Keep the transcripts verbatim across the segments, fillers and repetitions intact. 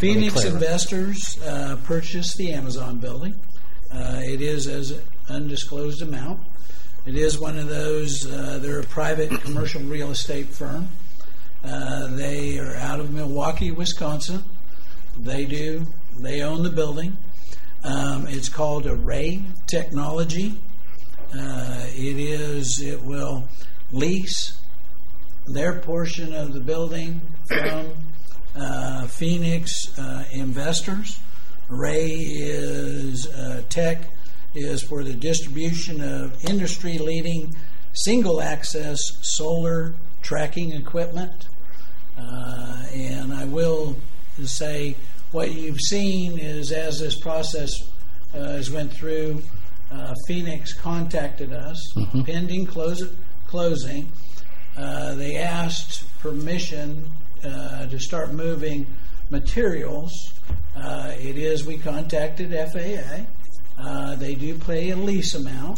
Phoenix investors uh, purchased the Amazon building. Uh, it is as an undisclosed amount. It is one of those, uh, they're a private commercial real estate firm. Uh, they are out of Milwaukee, Wisconsin. They do, they own the building. Um, it's called Array Technology. Uh, it is, it will lease their portion of the building from uh, Phoenix uh, investors. Array is uh, tech is for the distribution of industry-leading single-access solar tracking equipment. Uh, and I will say what you've seen is as this process uh, has went through, uh, Phoenix contacted us, mm-hmm. pending close, closing. Uh, they asked permission uh, to start moving materials. Uh, it is, we contacted F A A. Uh, they do pay a lease amount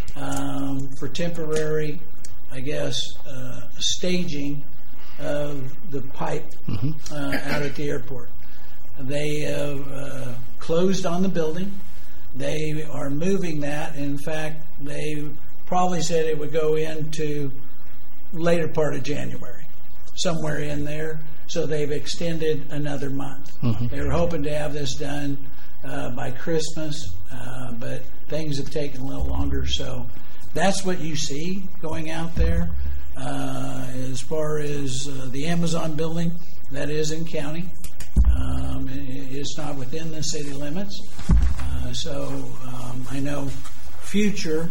um, for temporary, I guess, uh, staging of the pipe mm-hmm. uh, out at the airport. They have uh, closed on the building. They are moving that. In fact, they probably said it would go into later part of January, somewhere in there. So they've extended another month. Mm-hmm. They were hoping to have this done uh, by Christmas, uh, but things have taken a little longer. So that's what you see going out there. Uh, as far as uh, the Amazon building, that is in county. Um, it, it's not within the city limits. Uh, so um, I know future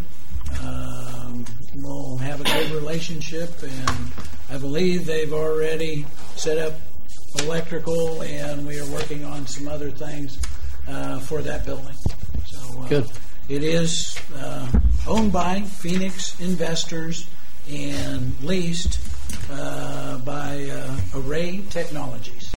um, we'll have a good relationship, and I believe they've already set up electrical, and we are working on some other things uh, for that building. So uh, good. It is uh, owned by Phoenix investors and leased uh, by uh, Array Technology.